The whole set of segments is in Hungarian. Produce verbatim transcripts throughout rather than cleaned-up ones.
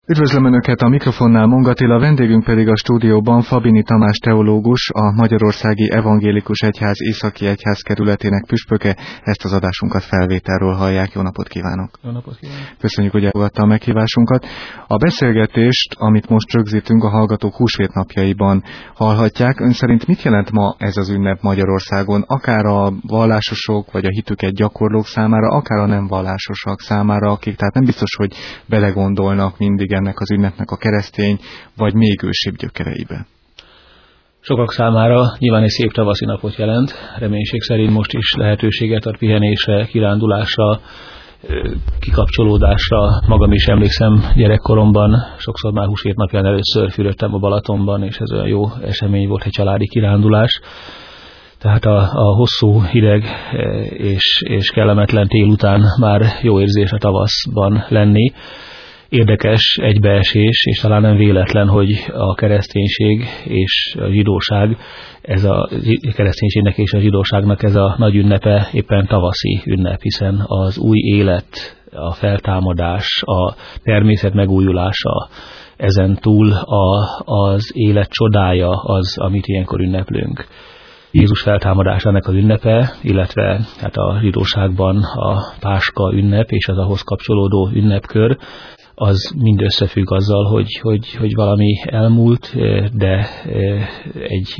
Üdvözlöm Önöket, a mikrofonnál Mong Attila, vendégünk pedig a stúdióban Fabini Tamás teológus, a Magyarországi Evangélikus Egyház Északi Egyházkerületének püspöke. Ezt az adásunkat felvételről hallják. Jó napot kívánok! Jó napot kívánok! Köszönjük, hogy elfogadta a meghívásunkat. A beszélgetést, amit most rögzítünk, a hallgatók húsvétnapjaiban hallhatják. Ön szerint mit jelent ma ez az ünnep Magyarországon? Akár a vallásosok, vagy a hitüket gyakorlók számára, akár a nem vallásosok számára, akik tehát nem biztos, hogy belegondolnak mindig ennek az ünnepnek a keresztény, vagy még ősibb gyökereibe. Sokak számára nyilván egy szép tavaszi napot jelent, reménység szerint most is lehetőséget ad pihenésre, kirándulásra, kikapcsolódásra. Magam is emlékszem gyerekkoromban, sokszor már húsvét napján először fürödtem a Balatonban, és ez olyan jó esemény volt, egy családi kirándulás. Tehát a, a hosszú, hideg és, és kellemetlen tél után már jó érzés a tavaszban lenni. Érdekes egybeesés, és talán nem véletlen, hogy a kereszténység és a zsidóság, ez a kereszténységnek és a zsidóságnak ez a nagy ünnepe éppen tavaszi ünnep, hiszen az új élet, a feltámadás, a természet megújulása, ezen túl a, az élet csodája az, amit ilyenkor ünneplünk. Jézus feltámadásának az ünnepe, illetve hát a zsidóságban a Páska ünnep és az ahhoz kapcsolódó ünnepkör, az mind összefügg azzal, hogy, hogy, hogy valami elmúlt, de egy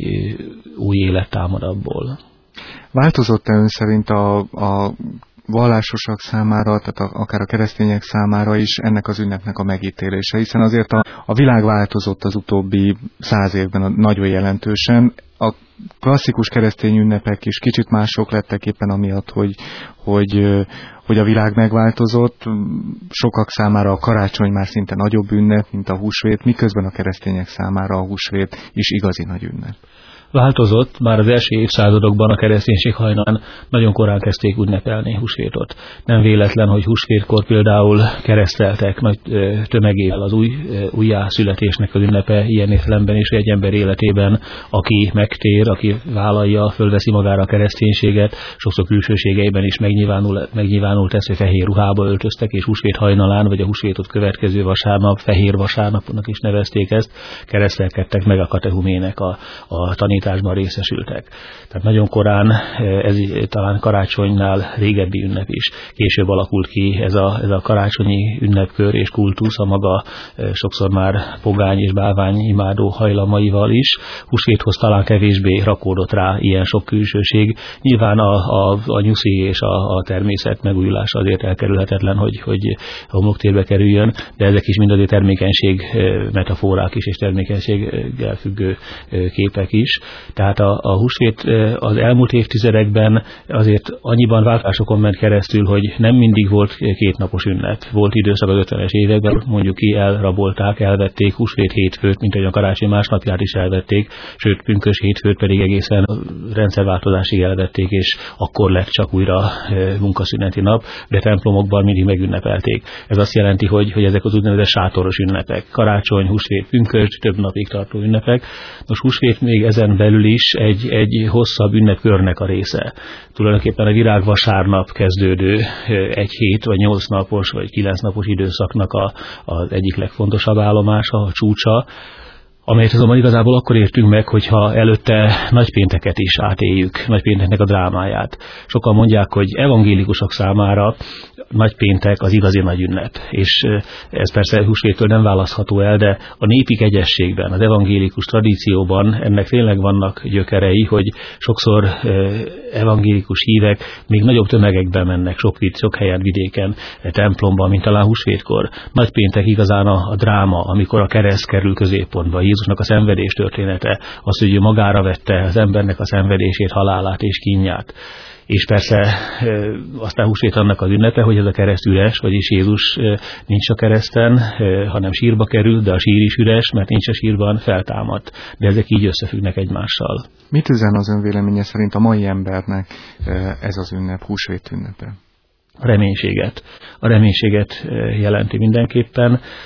új élet támad abból. Változott-e ön szerint a, a vallásosok számára, tehát a, akár a keresztények számára is ennek az ünnepnek a megítélése? Hiszen azért a, a világ változott az utóbbi száz évben nagyon jelentősen. A klasszikus keresztény ünnepek is kicsit mások lettek éppen amiatt, hogy, hogy, hogy a világ megváltozott. Sokak számára a karácsony már szinte nagyobb ünnep, mint a húsvét, miközben a keresztények számára a húsvét is igazi nagy ünnep. Változott, már az első évszázadokban a kereszténység hajnalán nagyon korán kezdték ünnepelni húsvétot. Nem véletlen, hogy húsvétkor például kereszteltek nagy tömegével az új, újjászületésnek az ünnepe ilyen értelemben is, hogy egy ember életében, aki megtér, aki vállalja, fölveszi magára a kereszténységet, sokszor külsőségeiben is megnyilvánul, megnyilvánult ez, hogy fehér ruhába öltöztek, és húsvét hajnalán, vagy a húsvétot következő vasárnap, fehér vasárnapnak is nevezték ezt, keresztelkedtek meg a katechumének a, a tanít részesültek. Tehát nagyon korán, ez talán karácsonynál régebbi ünnep is. Később alakult ki ez a, ez a karácsonyi ünnepkör és kultusz a maga sokszor már pogány és bálvány imádó hajlamaival is. Húsvéthoz talán kevésbé rakódott rá ilyen sok külsőség. Nyilván a, a, a nyuszi és a, a természet megújulása azért elkerülhetetlen, hogy, hogy homoktérbe kerüljön, de ezek is mind azért termékenység metaforák is és termékenységgel függő képek is. Tehát a, a húsvét az elmúlt évtizedekben azért annyiban változásokon ment keresztül, hogy nem mindig volt kétnapos ünnep. Volt időszak az ötvenes években, mondjuk ki elrabolták, elvették húsvét hétfőt, mint ahogy a karácsony másnapját is elvették, sőt pünkös hétfőt pedig egészen rendszerváltozásig elvették, és akkor lett csak újra munkaszüneti nap, de templomokban mindig megünnepelték. Ez azt jelenti, hogy, hogy ezek az úgynevezett sátoros ünnepek. Karácsony, húsvét, pünkösd, több napig tartó ünnepek. Nos, húsvét még ezen belül is egy, egy hosszabb ünnepkörnek a része. Tulajdonképpen a virágvasárnap kezdődő egy hét, vagy nyolc napos, vagy kilenc napos időszaknak a, az egyik legfontosabb állomása, a csúcsa, amelyet azonban igazából akkor értünk meg, hogyha előtte nagypénteket is átéljük, nagypénteknek a drámáját. Sokan mondják, hogy evangélikusok számára nagypéntek az igazi nagy ünnep. És ez persze húsvéttől nem választható el, de a népi kegyességben, az evangélikus tradícióban ennek tényleg vannak gyökerei, hogy sokszor evangélikus hívek még nagyobb tömegekben mennek, sok, sok helyen vidéken, templomban, mint talán húsvétkor. Nagypéntek igazán a, a dráma, amikor a kereszt kerül középpontba, Jézusnak a szenvedés története, az, hogy ő magára vette az embernek a szenvedését, halálát és kínját. És persze aztán húsvét annak az ünnepe, hogy ez a kereszt üres, vagyis Jézus nincs a kereszten, hanem sírba kerül, de a sír is üres, mert nincs a sírban, feltámadt. De ezek így összefüggnek egymással. Mit üzen az ön véleménye szerint a mai embernek ez az ünnep, húsvét ünnepe? A reménységet. A reménységet jelenti mindenképpen.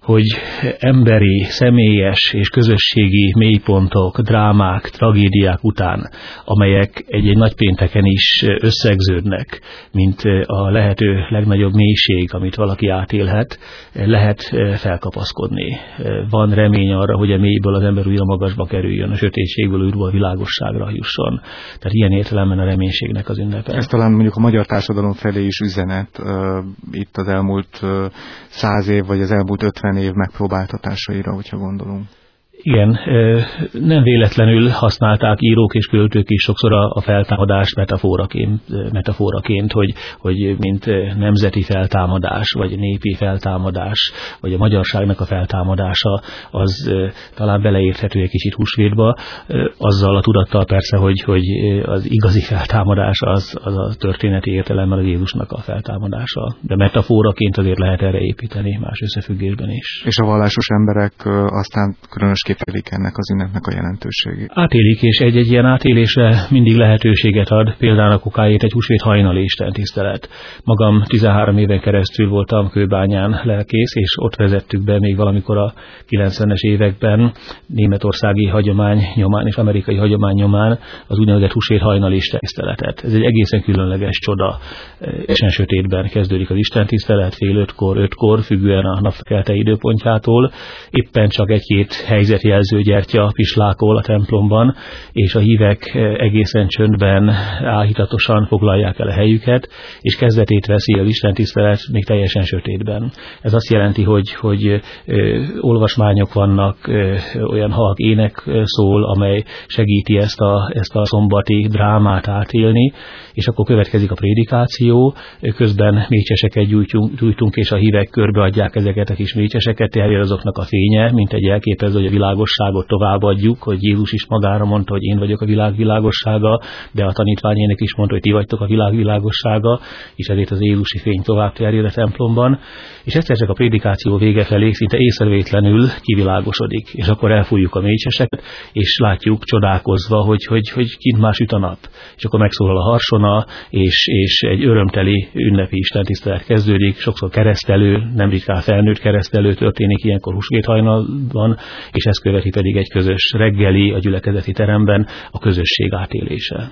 hogy emberi, személyes és közösségi mélypontok, drámák, tragédiák után, amelyek egy-egy nagypénteken is összegződnek, mint a lehető legnagyobb mélység, amit valaki átélhet, lehet felkapaszkodni. Van remény arra, hogy a mélyből az ember újra magasba kerüljön, a sötétségből újra a világosságra jusson. Tehát ilyen értelemben a reménységnek az ünnepe. Ez talán mondjuk a magyar társadalom felé is üzenet uh, itt az elmúlt uh, száz év, vagy az elmúlt ötven év megpróbáltatásaira, hogyha gondolunk. Igen, nem véletlenül használták írók és költők is sokszor a feltámadást metaforaként, metaforaként hogy, hogy mint nemzeti feltámadás, vagy népi feltámadás, vagy a magyarságnak a feltámadása, az talán beleérthető egy kicsit húsvétba, azzal a tudattal persze, hogy, hogy az igazi feltámadás az, az a történeti értelemben az Jézusnak a feltámadása. De metaforaként azért lehet erre építeni más összefüggésben is. És a vallásos emberek aztán különösképpen átélik ennek az ünnepnek a jelentőségét. Átélik, és egy-egy ilyen átélésre mindig lehetőséget ad, például a kokáért egy húsvét hajnali istentisztelet. Magam tizenhárom éven keresztül voltam Kőbányán lelkész, és ott vezettük be még valamikor a kilencvenes években németországi hagyomány nyomán és amerikai hagyomány nyomán az úgynevezett húsvét hajnali istentiszteletet. Ez egy egészen különleges csoda. Esen sötétben kezdődik az istentisztelet, fél ötkor, ötkor, függően a napkelte időpontjától. Éppen csak egy-két helyzetjelző gyertya pislákol a templomban, és a hívek egészen csöndben, áhítatosan foglalják el a helyüket, és kezdetét veszi az istentisztelet még teljesen sötétben. Ez azt jelenti, hogy, hogy ö, olvasmányok vannak, ö, olyan halk ének szól, amely segíti ezt a, ezt a szombati drámát átélni, és akkor következik a prédikáció, közben mécseseket gyújtunk, gyújtunk, és a hívek körbeadják ezeket a kis mécseseket, terjed azoknak a fénye, mint egy elképzelő, hogy a világosságot továbbadjuk, hogy Jézus is magára mondta, hogy én vagyok a világ világossága, de a tanítványének is mondta, hogy ti vagytok a világ világossága, és ezért az Jézusi fény tovább terjed a templomban, és egyszer csak a prédikáció vége felé szinte észrevétlenül kivilágosodik, és akkor elfújjuk a mécseseket, és látjuk csodálkozva, hogy, hogy, hogy kint már süt a nap, és akkor megszólal a harsona, és, és egy örömteli ünnepi istentisztelet kezdődik, sokszor keresztelő, nem ritkán felnőtt keresztelő történik ilyenkor húsvéthajnalban, és ezt követi pedig egy közös reggeli a gyülekezeti teremben a közösség átélése.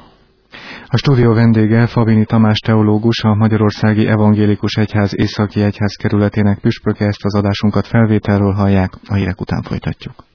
A stúdió vendége Fabini Tamás teológus, a Magyarországi Evangélikus Egyház Északi Egyházkerületének püspöke. Ezt az adásunkat felvételről hallják, a hírek után folytatjuk.